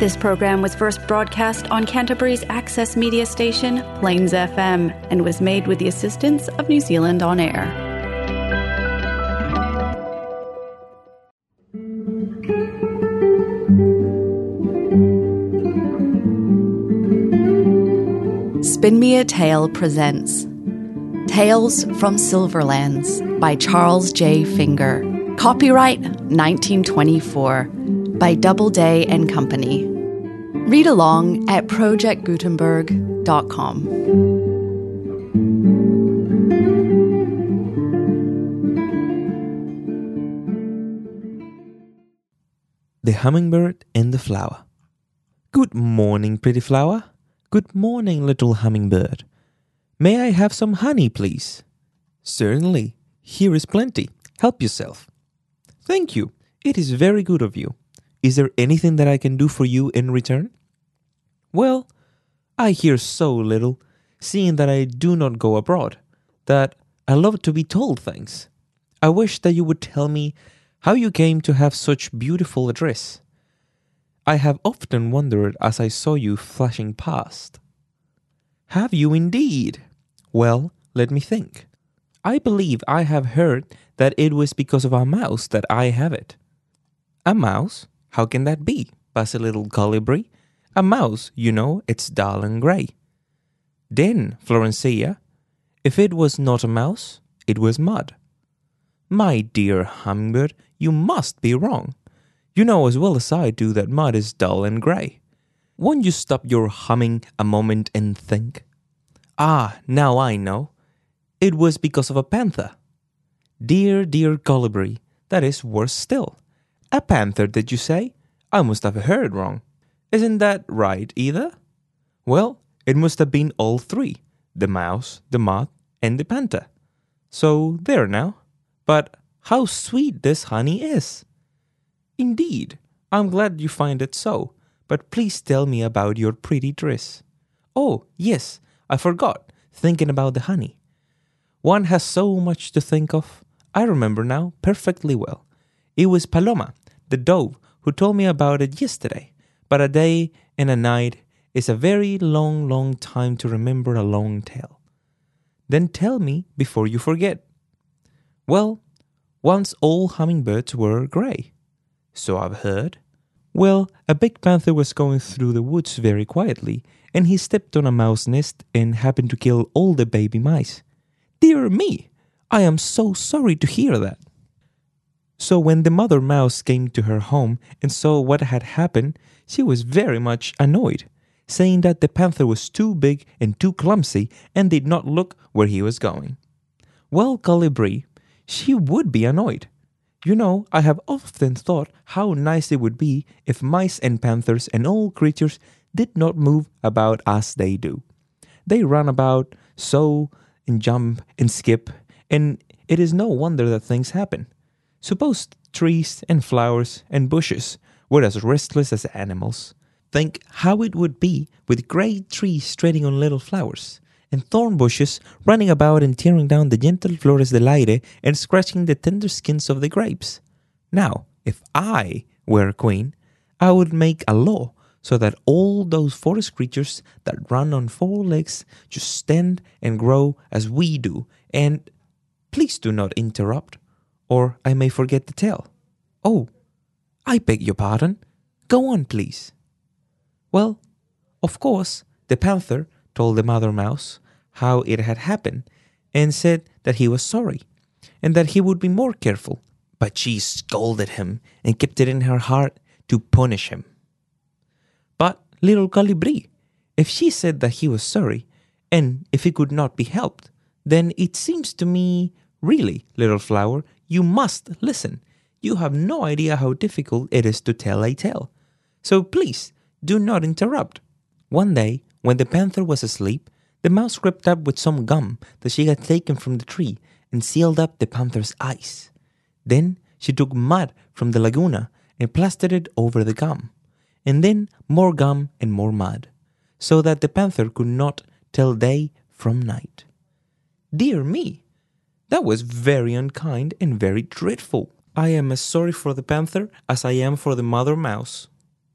This program was first broadcast on Canterbury's access media station, Plains FM, and was made with the assistance of New Zealand On Air. Spin Me a Tale presents Tales from Silverlands by Charles J. Finger. Copyright 1924 by Doubleday and Company. Read along at projectgutenberg.com. The Hummingbird and the Flower. Good morning, pretty flower. Good morning, little hummingbird. May I have some honey, please? Certainly. Here is plenty. Help yourself. Thank you. It is very good of you. Is there anything that I can do for you in return? Well, I hear so little, seeing that I do not go abroad, that I love to be told things. I wish that you would tell me how you came to have such beautiful a dress. I have often wondered as I saw you flashing past. Have you indeed? Well, let me think. I believe I have heard that it was because of a mouse that I have it. A mouse? How can that be? Buzzed a little colibri. A mouse, you know, it's dull and grey. Then, Florencia, if it was not a mouse, it was mud. My dear hummingbird, you must be wrong. You know as well as I do that mud is dull and grey. Won't you stop your humming a moment and think? Ah, now I know. It was because of a panther. Dear, dear colibri, that is worse still. A panther, did you say? I must have heard wrong. Isn't that right either? Well, it must have been all three. The mouse, the mud, and the panther. So there now. But how sweet this honey is. Indeed, I'm glad you find it so. But please tell me about your pretty dress. Oh, yes, I forgot, thinking about the honey. One has so much to think of. I remember now perfectly well. It was Paloma, the dove, who told me about it yesterday. But a day and a night is a very long, long time to remember a long tale. Then tell me before you forget. Well, once all hummingbirds were grey. So I've heard. Well, a big panther was going through the woods very quietly, and he stepped on a mouse nest and happened to kill all the baby mice. Dear me! I am so sorry to hear that. So when the mother mouse came to her home and saw what had happened, she was very much annoyed, saying that the panther was too big and too clumsy and did not look where he was going. Well, colibri, she would be annoyed. You know, I have often thought how nice it would be if mice and panthers and all creatures did not move about as they do. They run about, so, and jump and skip, and it is no wonder that things happen. Suppose trees and flowers and bushes were as restless as animals. Think how it would be with great trees treading on little flowers, and thorn bushes running about and tearing down the gentle flores del aire and scratching the tender skins of the grapes. Now, if I were a queen, I would make a law so that all those forest creatures that run on four legs just stand and grow as we do, and please do not interrupt, or I may forget the tale. Oh, I beg your pardon. Go on, please. Well, of course, the panther told the mother mouse how it had happened and said that he was sorry and that he would be more careful. But she scolded him and kept it in her heart to punish him. But, little colibri, if she said that he was sorry and if it could not be helped, then it seems to me, really, little flower, you must listen. You have no idea how difficult it is to tell a tale. So please, do not interrupt. One day, when the panther was asleep, the mouse crept up with some gum that she had taken from the tree and sealed up the panther's eyes. Then she took mud from the laguna and plastered it over the gum, and then more gum and more mud, so that the panther could not tell day from night. Dear me! That was very unkind and very dreadful. I am as sorry for the panther as I am for the mother mouse.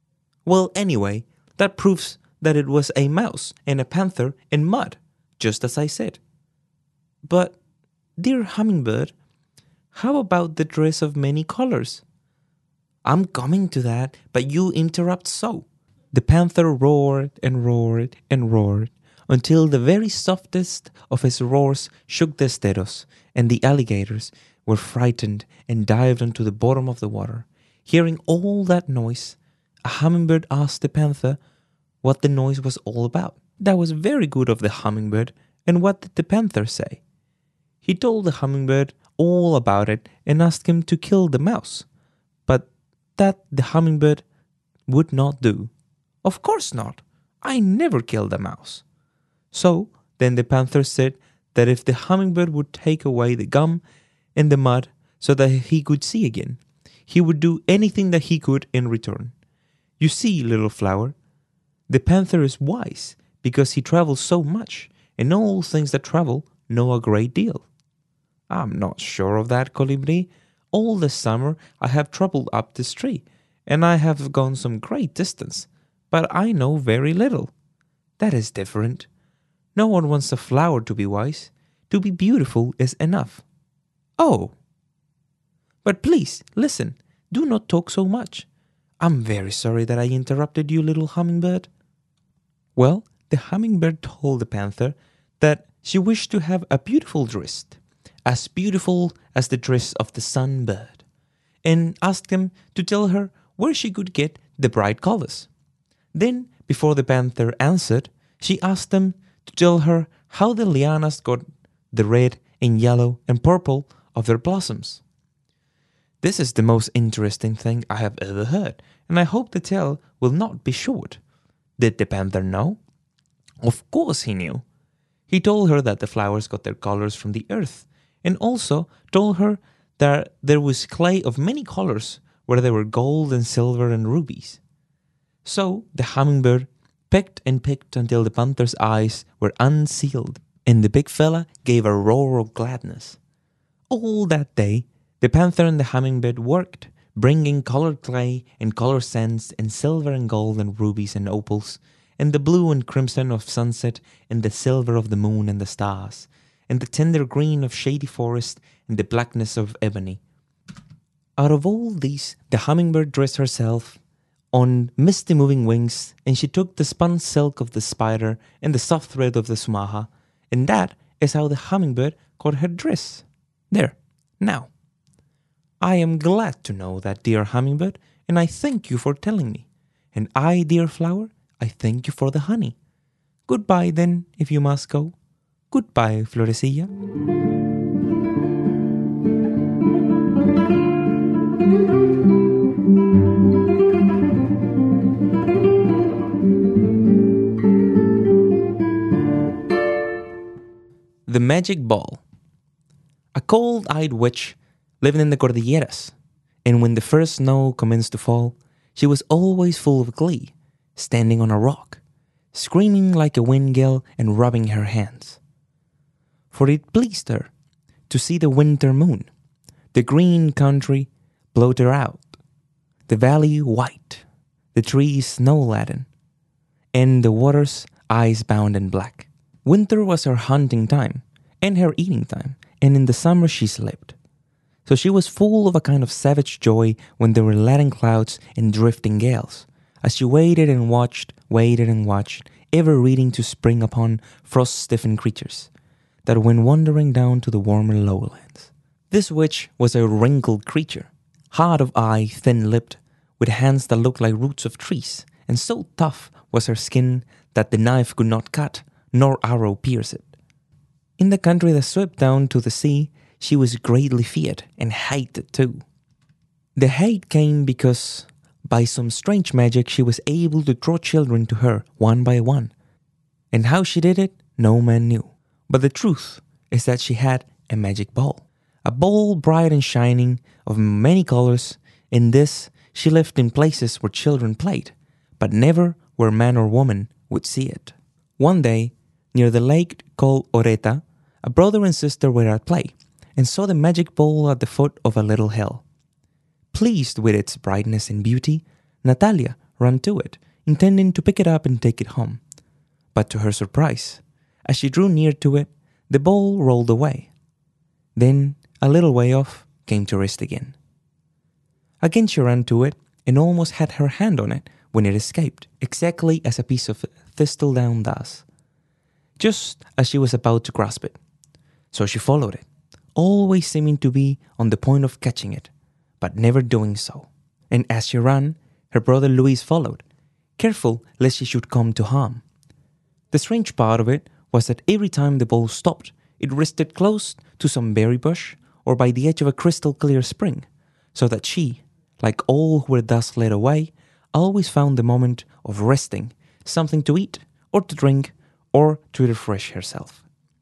Well, anyway, that proves that it was a mouse and a panther in mud, just as I said. But, dear hummingbird, how about the dress of many colors? I'm coming to that, but you interrupt so. The panther roared and roared and roared until the very softest of his roars shook the steros, and the alligators were frightened and dived onto the bottom of the water. Hearing all that noise, a hummingbird asked the panther what the noise was all about. That was very good of the hummingbird, and what did the panther say? He told the hummingbird all about it and asked him to kill the mouse. But that the hummingbird would not do. Of course not. I never killed a mouse. So then the panther said that if the hummingbird would take away the gum and the mud so that he could see again, he would do anything that he could in return. You see, little flower, the panther is wise because he travels so much, and all things that travel know a great deal. I'm not sure of that, Colibri. All the summer I have traveled up this tree, and I have gone some great distance, but I know very little. That is different. No one wants a flower to be wise. To be beautiful is enough. Oh! But please, listen. Do not talk so much. I'm very sorry that I interrupted you, little hummingbird. Well, the hummingbird told the panther that she wished to have a beautiful dress, as beautiful as the dress of the sunbird, and asked him to tell her where she could get the bright colors. Then, before the panther answered, she asked him to tell her how the lianas got the red and yellow and purple of their blossoms. This is the most interesting thing I have ever heard, and I hope the tale will not be short. Did the panther know? Of course he knew. He told her that the flowers got their colors from the earth, and also told her that there was clay of many colors where there were gold and silver and rubies. So the hummingbird picked and picked until the panther's eyes were unsealed, and the big fella gave a roar of gladness. All that day, the panther and the hummingbird worked, bringing colored clay and colored sands and silver and gold and rubies and opals, and the blue and crimson of sunset and the silver of the moon and the stars, and the tender green of shady forest and the blackness of ebony. Out of all these, the hummingbird dressed herself on misty moving wings, and she took the spun silk of the spider and the soft thread of the sumaha, and that is how the hummingbird got her dress. There, now. I am glad to know that, dear hummingbird, and I thank you for telling me. And I, dear flower, I thank you for the honey. Goodbye then, if you must go. Goodbye, Florecilla. The Magic Ball. A cold-eyed witch lived in the Cordilleras, and when the first snow commenced to fall, she was always full of glee, standing on a rock, screaming like a wind gale and rubbing her hands. For it pleased her to see the winter moon, the green country blotted out, the valley white, the trees snow-laden, and the waters ice-bound and black. Winter was her hunting time and her eating time, and in the summer she slept. So she was full of a kind of savage joy when there were leaden clouds and drifting gales, as she waited and watched, ever reading to spring upon frost-stiffened creatures that went wandering down to the warmer lowlands. This witch was a wrinkled creature, hard of eye, thin-lipped, with hands that looked like roots of trees, and so tough was her skin that the knife could not cut, nor arrow pierce it. In the country that swept down to the sea, she was greatly feared and hated too. The hate came because, by some strange magic, she was able to draw children to her one by one. And how she did it, no man knew. But the truth is that she had a magic ball. A ball bright and shining, of many colors. In this, she lived in places where children played, but never where man or woman would see it. One day, near the lake called Oreta, a brother and sister were at play, and saw the magic ball at the foot of a little hill. Pleased with its brightness and beauty, Natalia ran to it, intending to pick it up and take it home. But to her surprise, as she drew near to it, the ball rolled away. Then, a little way off, came to rest again. Again she ran to it and almost had her hand on it when it escaped, exactly as a piece of thistledown does, just as she was about to grasp it. So she followed it, always seeming to be on the point of catching it, but never doing so. And as she ran, her brother Luis followed, careful lest she should come to harm. The strange part of it was that every time the ball stopped, it rested close to some berry bush or by the edge of a crystal clear spring, so that she, like all who were thus led away, always found the moment of resting something to eat or to drink or to refresh herself.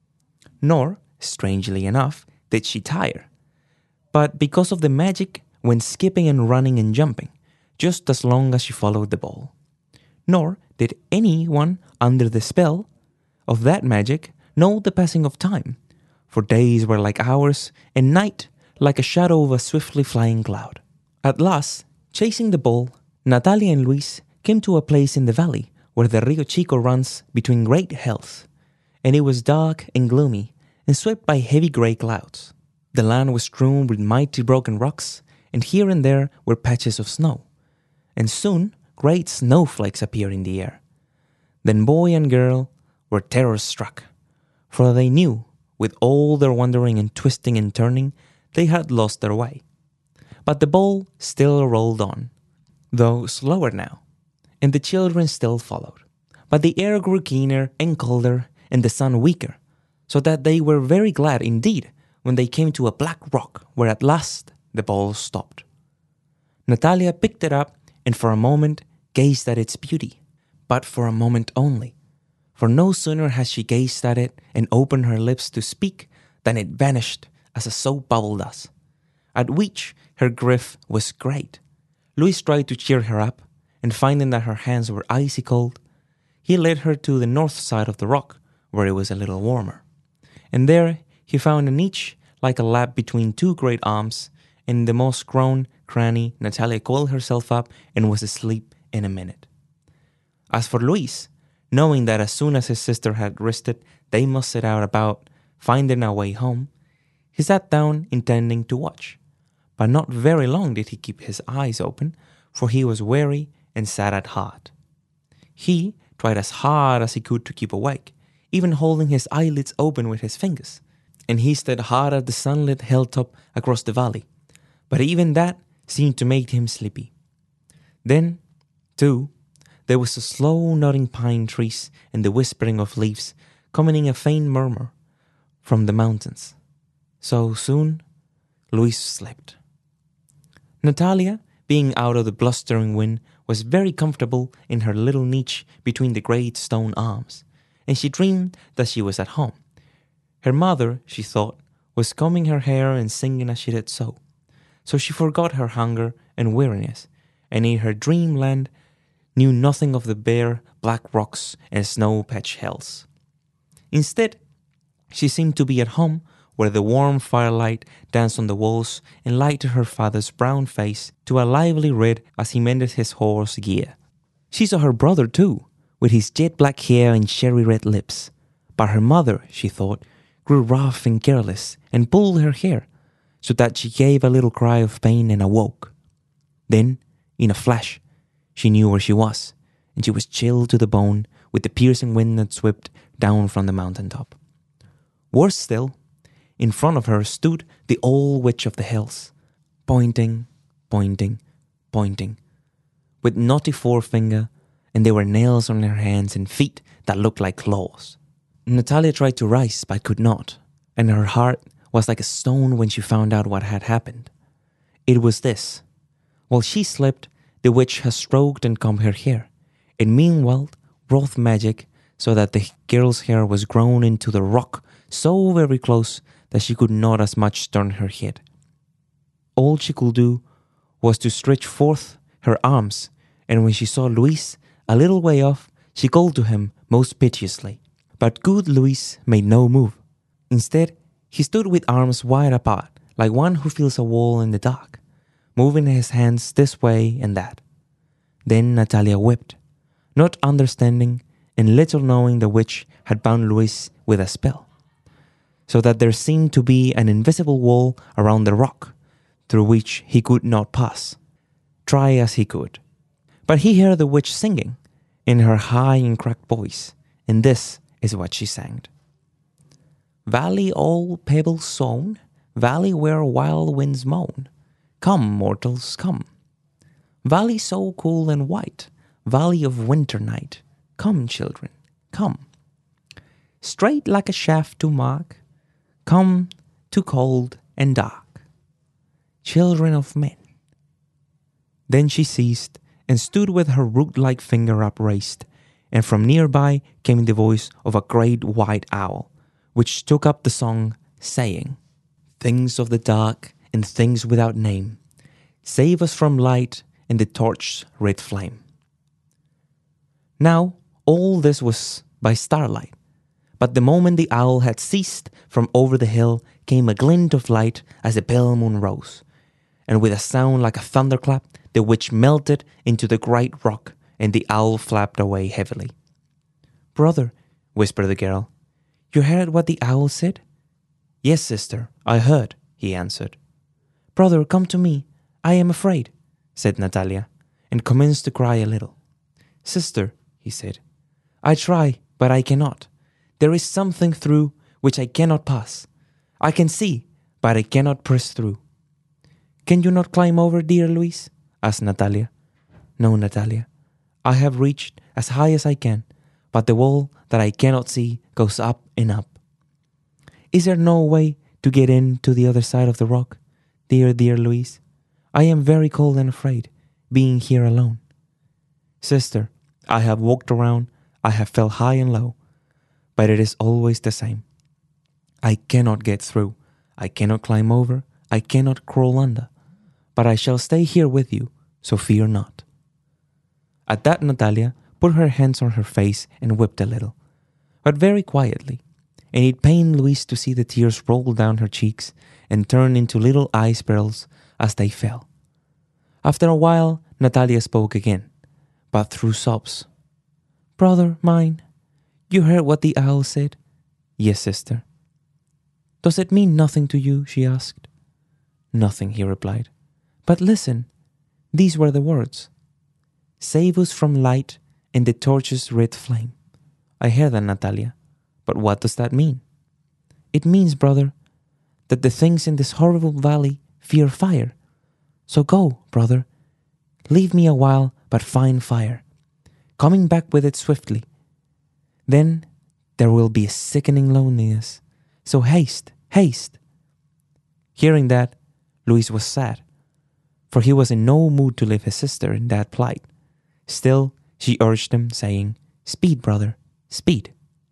Nor, strangely enough, did she tire, but because of the magic went skipping and running and jumping, just as long as she followed the ball. Nor did anyone under the spell of that magic know the passing of time, for days were like hours and night like a shadow of a swiftly flying cloud. At last, chasing the ball, Natalia and Luis came to a place in the valley where the Rio Chico runs between great hills, and it was dark and gloomy and swept by heavy grey clouds. The land was strewn with mighty broken rocks, and here and there were patches of snow, and soon great snowflakes appeared in the air. Then boy and girl were terror-struck, for they knew, with all their wandering and twisting and turning, they had lost their way. But the ball still rolled on, though slower now, and the children still followed. But the air grew keener and colder, and the sun weaker, so that they were very glad indeed when they came to a black rock where at last the ball stopped. Natalia picked it up and for a moment gazed at its beauty, but for a moment only, for no sooner had she gazed at it and opened her lips to speak than it vanished as a soap bubble does, at which her grief was great. Luis tried to cheer her up, and finding that her hands were icy cold, he led her to the north side of the rock, where it was a little warmer. And there he found a niche like a lap between two great arms, and in the moss-grown cranny Natalia coiled herself up and was asleep in a minute. As for Luis, knowing that as soon as his sister had rested, they must set out about finding a way home, he sat down intending to watch. But not very long did he keep his eyes open, for he was weary and sad at heart. He tried as hard as he could to keep awake, even holding his eyelids open with his fingers, and he stared hard at the sunlit hilltop across the valley, but even that seemed to make him sleepy. Then, too, there was the slow nodding pine trees and the whispering of leaves coming in a faint murmur from the mountains. So soon, Luis slept. Natalia, being out of the blustering wind, was very comfortable in her little niche between the great stone arms, and she dreamed that she was at home. Her mother, she thought, was combing her hair and singing as she did so. So she forgot her hunger and weariness, and in her dreamland knew nothing of the bare black rocks and snow-patched hills. Instead, she seemed to be at home, where the warm firelight danced on the walls and lighted her father's brown face to a lively red as he mended his horse gear. She saw her brother too, with his jet-black hair and cherry-red lips. But her mother, she thought, grew rough and careless and pulled her hair, so that she gave a little cry of pain and awoke. Then, in a flash, she knew where she was, and she was chilled to the bone with the piercing wind that swept down from the mountaintop. Worse still, in front of her stood the old witch of the hills, pointing, pointing, pointing, with knotty forefinger, and there were nails on her hands and feet that looked like claws. Natalia tried to rise but could not, and her heart was like a stone when she found out what had happened. It was this. While she slept, the witch had stroked and combed her hair, and meanwhile wrought magic so that the girl's hair was grown into the rock so very close that she could not as much turn her head. All she could do was to stretch forth her arms, and when she saw Luis a little way off, she called to him most piteously. But good Luis made no move. Instead, he stood with arms wide apart, like one who feels a wall in the dark, moving his hands this way and that. Then Natalia wept, not understanding and little knowing the witch had bound Luis with a spell, so that there seemed to be an invisible wall around the rock, through which he could not pass, try as he could. But he heard the witch singing, in her high and cracked voice, and this is what she sang. Valley all pebbles sown, valley where wild winds moan, come, mortals, come. Valley so cool and white, valley of winter night, come, children, come. Straight like a shaft to mark, come to cold and dark, children of men. Then she ceased and stood with her root-like finger upraised, and from nearby came the voice of a great white owl, which took up the song, saying, Things of the dark and things without name, save us from light and the torch's red flame. Now all this was by starlight, but the moment the owl had ceased, from over the hill came a glint of light as the pale moon rose, and with a sound like a thunderclap, the witch melted into the great rock, and the owl flapped away heavily. Brother, whispered the girl, you heard what the owl said? Yes, sister, I heard, he answered. Brother, come to me. I am afraid, said Natalia, and commenced to cry a little. Sister, he said, I try, but I cannot. There is something through which I cannot pass. I can see, but I cannot press through. Can you not climb over, dear Luis? Asked Natalia. No, Natalia. I have reached as high as I can, but the wall that I cannot see goes up and up. Is there no way to get in to the other side of the rock, dear Luis? I am very cold and afraid, being here alone. Sister, I have walked around, I have felt high and low, but it is always the same. I cannot get through, I cannot climb over, I cannot crawl under, but I shall stay here with you, so fear not. At that Natalia put her hands on her face and wept a little, but very quietly, and it pained Luis to see the tears roll down her cheeks and turn into little ice pearls as they fell. After a while, Natalia spoke again, but through sobs. Brother mine, you heard what the owl said? Yes, sister. Does it mean nothing to you? She asked. Nothing, he replied. But listen, these were the words. Save us from light and the torch's red flame. I heard that, Natalia. But what does that mean? It means, brother, that the things in this horrible valley fear fire. So go, brother. Leave me a while, but find fire, coming back with it swiftly. Then there will be a sickening loneliness. So haste, haste. Hearing that, Luis was sad, for he was in no mood to leave his sister in that plight. Still, she urged him, saying, Speed, brother, speed.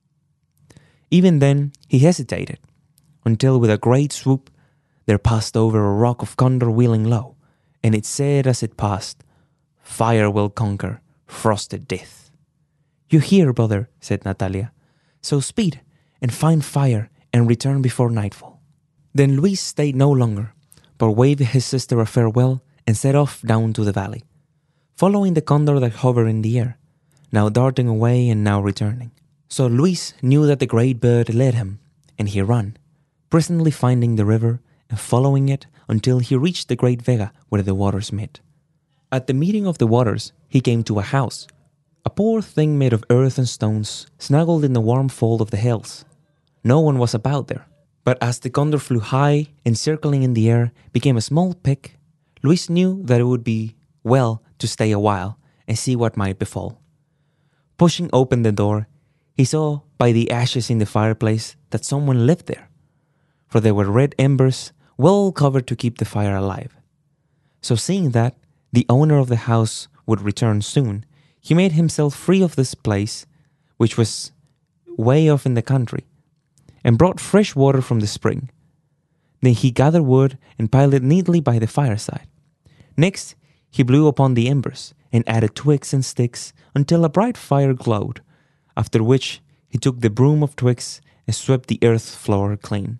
Even then, he hesitated, until with a great swoop, there passed over a rock of Condor wheeling low, and it said as it passed, Fire will conquer frosted death. You hear, brother, said Natalia. So speed, and find fire, and return before nightfall. Then Luis stayed no longer, but waved his sister a farewell and set off down to the valley, following the condor that hovered in the air, now darting away and now returning. So Luis knew that the great bird led him, and he ran, presently finding the river and following it until he reached the great vega where the waters met. At the meeting of the waters, he came to a house, a poor thing made of earth and stones, snuggled in the warm fold of the hills. No one was about there, but as the condor flew high and circling in the air became a small peak, Luis knew that it would be well to stay a while and see what might befall. Pushing open the door, he saw by the ashes in the fireplace that someone lived there, for there were red embers well covered to keep the fire alive. So seeing that the owner of the house would return soon, he made himself free of this place, which was way off in the country, and brought fresh water from the spring. Then he gathered wood and piled it neatly by the fireside. Next, he blew upon the embers and added twigs and sticks until a bright fire glowed, after which he took the broom of twigs and swept the earth floor clean.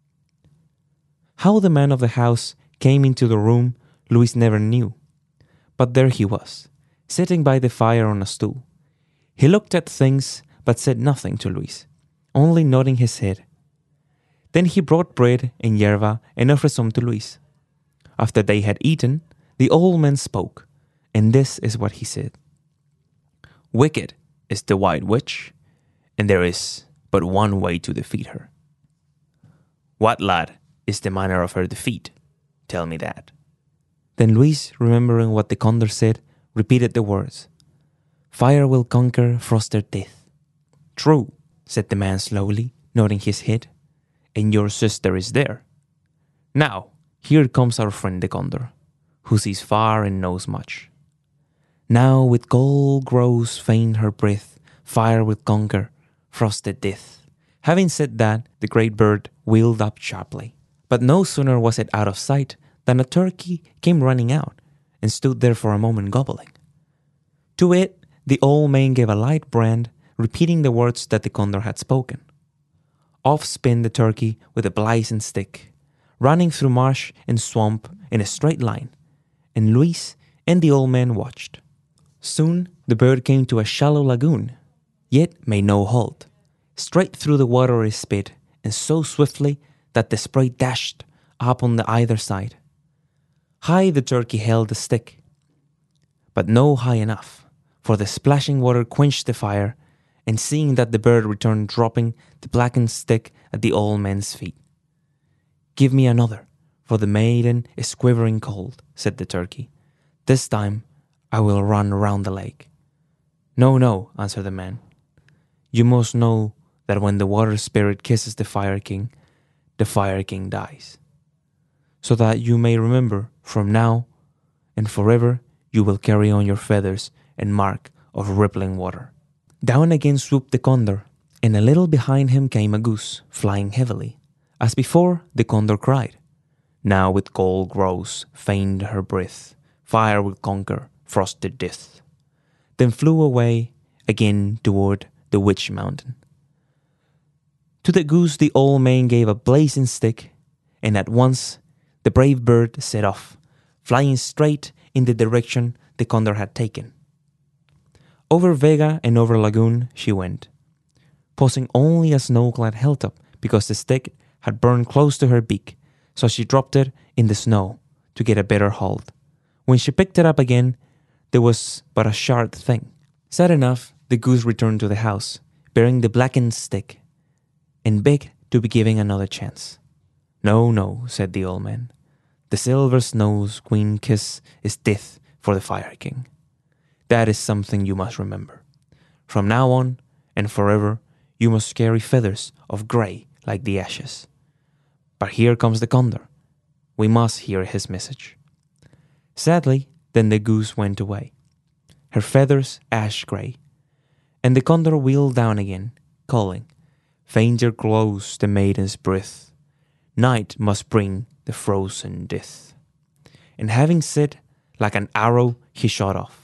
How the man of the house came into the room, Luis never knew, but there he was, sitting by the fire on a stool. He looked at things but said nothing to Luis, only nodding his head. Then he brought bread and yerba and offered some to Luis. After they had eaten, the old man spoke, and this is what he said. Wicked is the White Witch, and there is but one way to defeat her. What, lad, is the manner of her defeat? Tell me that. Then Luis, remembering what the condor said, repeated the words. Fire will conquer frosted death. True, said the man slowly, nodding his head. And your sister is there. Now, here comes our friend the condor, who sees far and knows much. Now with gold grows faint her breath, fire will conquer frosted death. Having said that, the great bird wheeled up sharply. But no sooner was it out of sight than a turkey came running out and stood there for a moment gobbling. To it, the old man gave a light brand, repeating the words that the condor had spoken. Off spun the turkey with a blazing stick, running through marsh and swamp in a straight line, and Luis and the old man watched. Soon the bird came to a shallow lagoon, yet made no halt. Straight through the water it sped, and so swiftly that the spray dashed up on the either side. High the turkey held the stick, but no high enough, for the splashing water quenched the fire, and seeing that the bird returned dropping the blackened stick at the old man's feet. Give me another, for the maiden is quivering cold, said the turkey. This time I will run round the lake. No, no, answered the man. You must know that when the water spirit kisses the Fire King dies. So that you may remember from now and forever you will carry on your feathers and mark of rippling water. Down again swooped the condor, and a little behind him came a goose, flying heavily. As before, the condor cried, Now with gold grows faint her breath, fire will conquer frosted death. Then flew away again toward the Witch Mountain. To the goose the old man gave a blazing stick, and at once the brave bird set off, flying straight in the direction the condor had taken. Over vega and over lagoon she went, pausing only a snow-clad hilltop because the stick had burned close to her beak, so she dropped it in the snow to get a better hold. When she picked it up again, there was but a shard thing. Sad enough, the goose returned to the house, bearing the blackened stick, and begged to be given another chance. No, no, said the old man. The silver snow's queen kiss is death for the Fire King. That is something you must remember. From now on and forever, you must carry feathers of grey like the ashes. But here comes the condor. We must hear his message. Sadly, then the goose went away, her feathers ash grey, and the condor wheeled down again, calling, Fainter glows the maiden's breath. Night must bring the frozen death. And having said, like an arrow he shot off.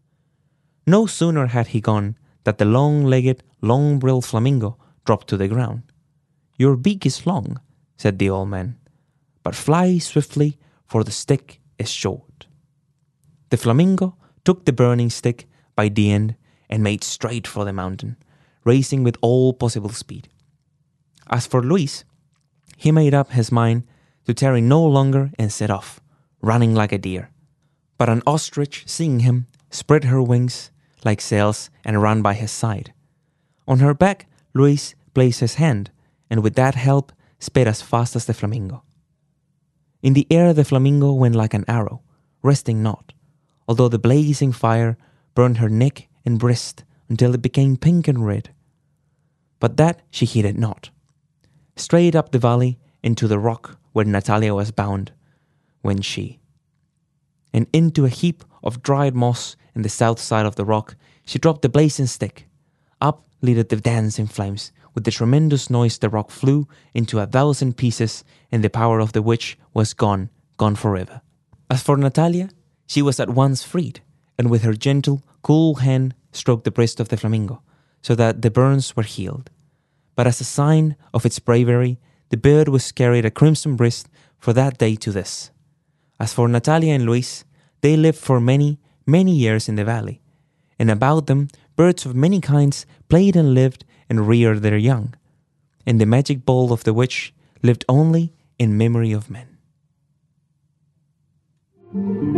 No sooner had he gone that the long-legged, long-billed flamingo dropped to the ground. Your beak is long, said the old man, but fly swiftly, for the stick is short. The flamingo took the burning stick by the end and made straight for the mountain, racing with all possible speed. As for Luis, he made up his mind to tarry no longer and set off, running like a deer. But an ostrich, seeing him, spread her wings like sails and ran by his side. On her back, Luis placed his hand, and with that help sped as fast as the flamingo. In the air the flamingo went like an arrow, resting not, although the blazing fire burned her neck and breast until it became pink and red. But that she heeded not. Straight up the valley into the rock where Natalia was bound went she. And into a heap of dried moss in the south side of the rock she dropped the blazing stick. Up leaped the dancing flames. With the tremendous noise the rock flew into 1,000 pieces, and the power of the witch was gone forever. As for Natalia, she was at once freed, and with her gentle, cool hand stroked the breast of the flamingo, so that the burns were healed. But as a sign of its bravery, the bird was carried a crimson breast for that day to this. As for Natalia and Luis, they lived for many, many years in the valley, and about them birds of many kinds played and lived and reared their young, and the magic bowl of the witch lived only in memory of men.